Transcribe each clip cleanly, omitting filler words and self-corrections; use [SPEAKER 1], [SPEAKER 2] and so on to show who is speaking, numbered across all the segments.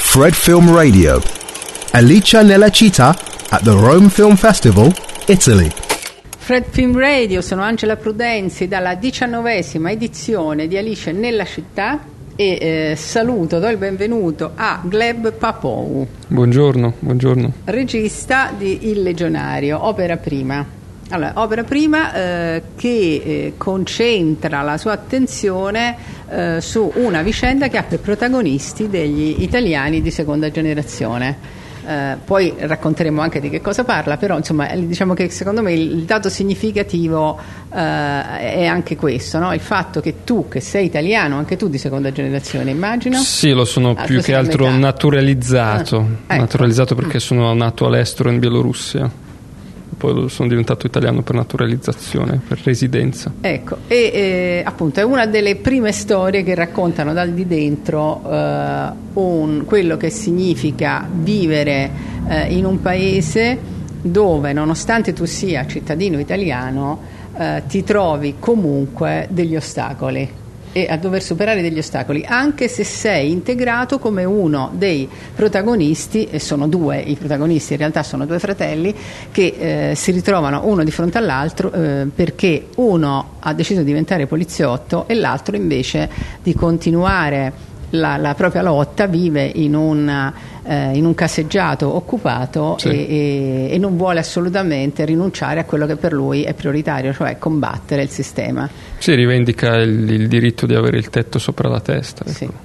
[SPEAKER 1] Fred Film Radio. Alicia nella città at the Rome Film Festival, Italy.
[SPEAKER 2] Fred Film Radio, sono Angela Prudenzi dalla 19ª edizione di Alice nella città e saluto, do il benvenuto a Gleb Popov.
[SPEAKER 3] Buongiorno.
[SPEAKER 2] Regista di Il Legionario, opera prima. Allora, opera prima che concentra la sua attenzione su una vicenda che ha per protagonisti degli italiani di seconda generazione. Poi racconteremo anche di che cosa parla, però insomma diciamo che secondo me il dato significativo è anche questo, no? Il fatto che tu, che sei italiano, anche tu di seconda generazione, immagino?
[SPEAKER 3] Sì, lo sono più che altro naturalizzato, naturalizzato perché sono nato all'estero in Bielorussia. Poi sono diventato italiano per naturalizzazione, per residenza.
[SPEAKER 2] Ecco, e appunto è una delle prime storie che raccontano dal di dentro quello che significa vivere in un paese dove, nonostante tu sia cittadino italiano, ti trovi comunque degli ostacoli e a dover superare degli ostacoli, anche se sei integrato come uno dei protagonisti, e sono due i protagonisti, in realtà sono due fratelli che si ritrovano uno di fronte all'altro perché uno ha deciso di diventare poliziotto e l'altro invece di continuare la propria lotta, vive in un caseggiato occupato, sì. e non vuole assolutamente rinunciare a quello che per lui è prioritario, cioè combattere il sistema.
[SPEAKER 3] Sì, rivendica il diritto di avere il tetto sopra la testa. Ecco.
[SPEAKER 2] Sì.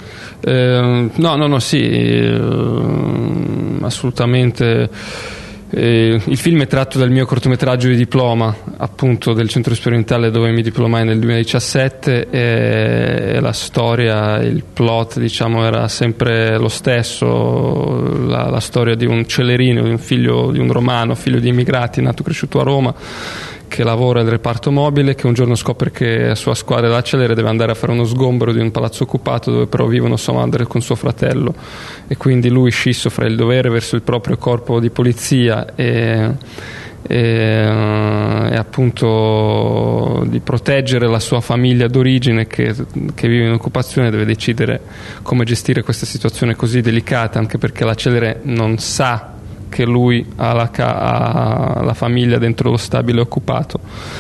[SPEAKER 3] Assolutamente. Il film è tratto dal mio cortometraggio di diploma, appunto, del centro sperimentale dove mi diplomai nel 2017, e la storia, il plot, diciamo, era sempre lo stesso, la storia di un celerino, di un figlio di un romano, figlio di immigrati, nato e cresciuto a Roma, che lavora nel reparto mobile, che un giorno scopre che la sua squadra da celere deve andare a fare uno sgombero di un palazzo occupato dove però vivono sua madre con suo fratello, e quindi lui, scisso fra il dovere verso il proprio corpo di polizia e appunto di proteggere la sua famiglia d'origine che vive in occupazione, deve decidere come gestire questa situazione così delicata, anche perché la celere non sa che lui ha la famiglia dentro lo stabile occupato.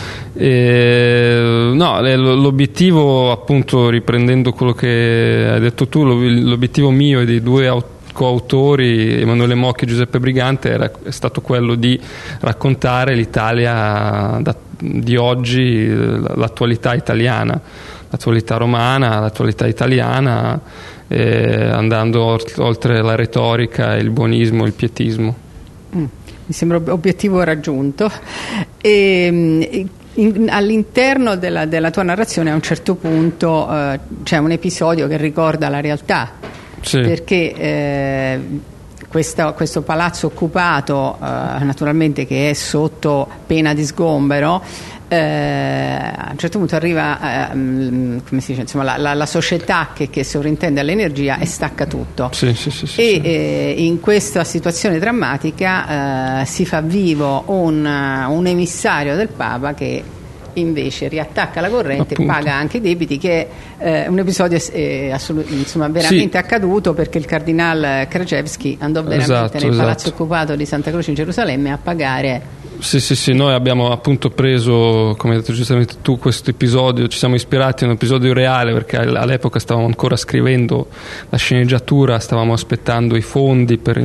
[SPEAKER 3] L'obiettivo, appunto, riprendendo quello che hai detto tu, l'obiettivo mio e dei due coautori, Emanuele Mocchi e Giuseppe Brigante, è stato quello di raccontare l'Italia di oggi, l'attualità italiana, l'attualità romana, l'attualità italiana, andando oltre la retorica, il buonismo, il pietismo.
[SPEAKER 2] Mi sembra obiettivo raggiunto. All'interno della tua narrazione a un certo punto c'è un episodio che ricorda la realtà, sì. Perché questo palazzo occupato, naturalmente, che è sotto pena di sgombero, a un certo punto arriva come si dice, insomma, la società che sovrintende all'energia e stacca tutto.
[SPEAKER 3] Sì.
[SPEAKER 2] In questa situazione drammatica si fa vivo un emissario del Papa che invece riattacca la corrente, appunto, e paga anche i debiti, che è un episodio veramente accaduto, perché il cardinal Krajewski andò veramente nel palazzo occupato di Santa Croce in Gerusalemme a pagare.
[SPEAKER 3] Sì, noi abbiamo appunto preso, come hai detto giustamente tu, questo episodio, ci siamo ispirati a un episodio reale, perché all'epoca stavamo ancora scrivendo la sceneggiatura, stavamo aspettando i fondi per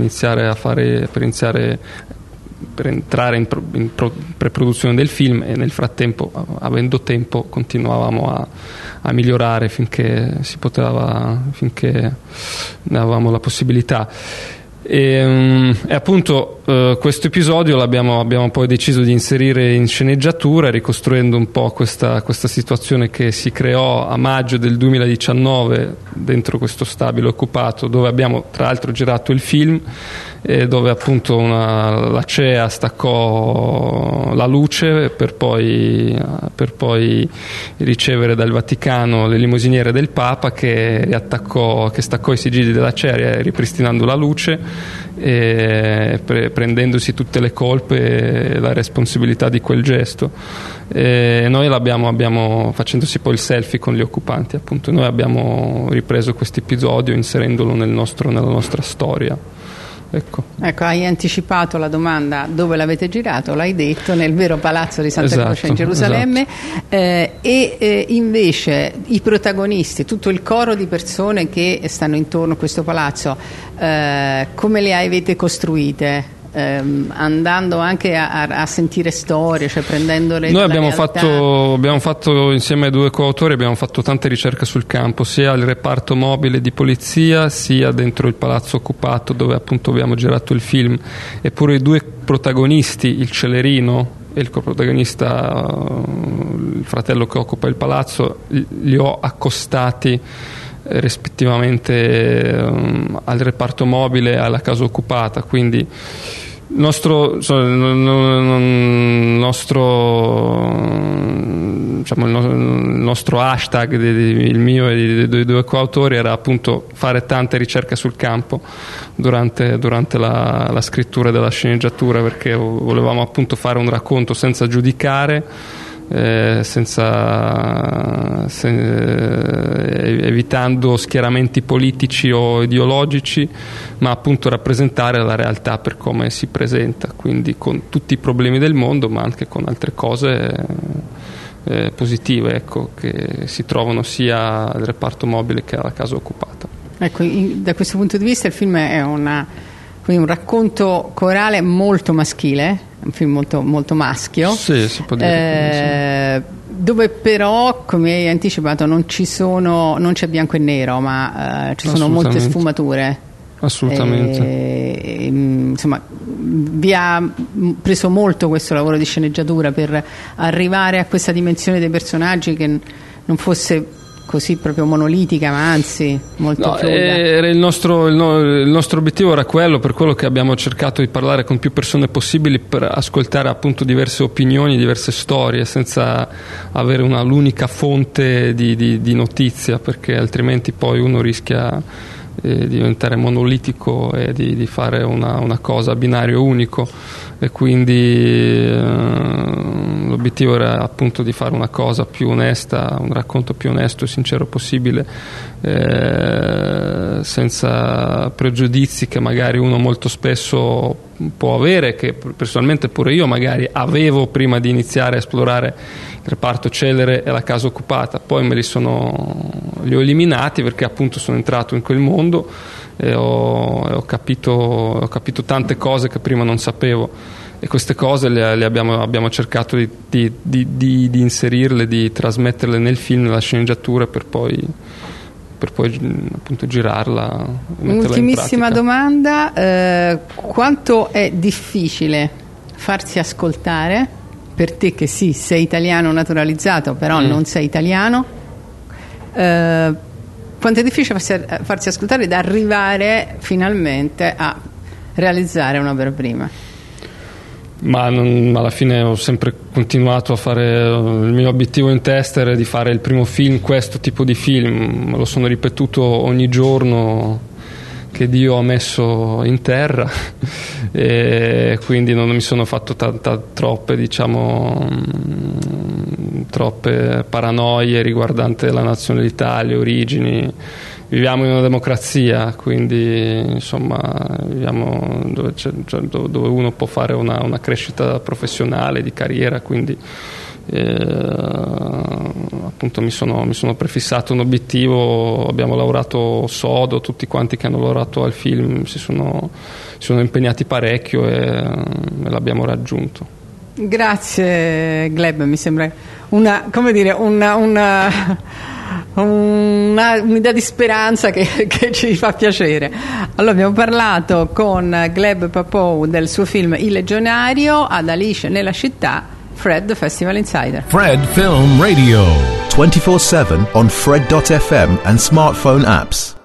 [SPEAKER 3] entrare in preproduzione del film, e nel frattempo, avendo tempo, continuavamo a migliorare finché ne avevamo la possibilità. E appunto questo episodio abbiamo poi deciso di inserire in sceneggiatura, ricostruendo un po' questa situazione che si creò a maggio del 2019 dentro questo stabile occupato, dove abbiamo tra l'altro girato il film, dove appunto la CEA staccò la luce per poi ricevere dal Vaticano le limosiniere del Papa, che staccò i sigilli della CEA ripristinando la luce, prendendosi tutte le colpe e la responsabilità di quel gesto. Noi l'abbiamo facendosi poi il selfie con gli occupanti, appunto, noi abbiamo ripreso questo episodio inserendolo nella nostra storia. Ecco,
[SPEAKER 2] hai anticipato la domanda: dove l'avete girato? L'hai detto, nel vero palazzo di Santa Croce in Gerusalemme. E invece i protagonisti, tutto il coro di persone che stanno intorno a questo palazzo, come le avete costruite? Andando anche a sentire storie, cioè prendendole.
[SPEAKER 3] Noi abbiamo fatto insieme ai 2 coautori, abbiamo fatto tante ricerche sul campo, sia al reparto mobile di polizia, sia dentro il palazzo occupato dove appunto abbiamo girato il film. Eppure i 2 protagonisti, il Celerino e il coprotagonista, il fratello che occupa il palazzo, li ho accostati rispettivamente al reparto mobile e alla casa occupata, quindi il nostro hashtag, il mio e dei 2 coautori, era appunto fare tante ricerche sul campo durante la scrittura della sceneggiatura, perché volevamo appunto fare un racconto senza giudicare, evitando schieramenti politici o ideologici, ma appunto rappresentare la realtà per come si presenta, quindi con tutti i problemi del mondo, ma anche con altre cose positive, ecco, che si trovano sia al reparto mobile che alla casa occupata.
[SPEAKER 2] Ecco, da questo punto di vista il film è un racconto corale molto maschile, un film molto, molto maschio,
[SPEAKER 3] sì, si può dire
[SPEAKER 2] dove però, come hai anticipato, non c'è bianco e nero, ma ci sono molte sfumature.
[SPEAKER 3] Assolutamente.
[SPEAKER 2] Insomma, vi ha preso molto questo lavoro di sceneggiatura per arrivare a questa dimensione dei personaggi che non fosse così proprio monolitica, ma anzi molto fluida.
[SPEAKER 3] Il nostro obiettivo era quello, per quello che abbiamo cercato di parlare con più persone possibili, per ascoltare appunto diverse opinioni, diverse storie, senza avere l'unica fonte di notizia, perché altrimenti poi uno rischia di diventare monolitico e di fare una cosa a binario unico, e quindi l'obiettivo era appunto di fare una cosa più onesta, un racconto più onesto e sincero possibile, senza pregiudizi che magari uno molto spesso può avere, che personalmente pure io magari avevo prima di iniziare a esplorare il reparto Celere e la casa occupata. Poi li ho eliminati perché appunto sono entrato in quel mondo e ho capito tante cose che prima non sapevo, e queste cose le abbiamo cercato di inserirle, di trasmetterle nel film, nella sceneggiatura, per poi appunto girarla.
[SPEAKER 2] Un'ultimissima domanda: quanto è difficile farsi ascoltare per te, che sì, sei italiano naturalizzato, però non sei italiano? Quanto è difficile farsi ascoltare ed arrivare finalmente a realizzare un'opera prima?
[SPEAKER 3] Ma alla fine ho sempre continuato a fare, il mio obiettivo in testa era di fare il primo film, questo tipo di film, me lo sono ripetuto ogni giorno che Dio ha messo in terra, e quindi non mi sono fatto troppe paranoie riguardante la nazionalità, le origini. Viviamo in una democrazia, quindi insomma viviamo dove uno può fare una crescita professionale, di carriera, quindi appunto mi sono prefissato un obiettivo. Abbiamo lavorato sodo, tutti quanti che hanno lavorato al film si sono impegnati parecchio e l'abbiamo raggiunto.
[SPEAKER 2] Grazie Gleb, mi sembra un'idea di speranza che ci fa piacere. Allora, abbiamo parlato con Gleb Popov del suo film Il Legionario, ad Alice nella città, Fred Festival Insider.
[SPEAKER 1] Fred Film Radio 24/7 on Fred.fm and smartphone apps.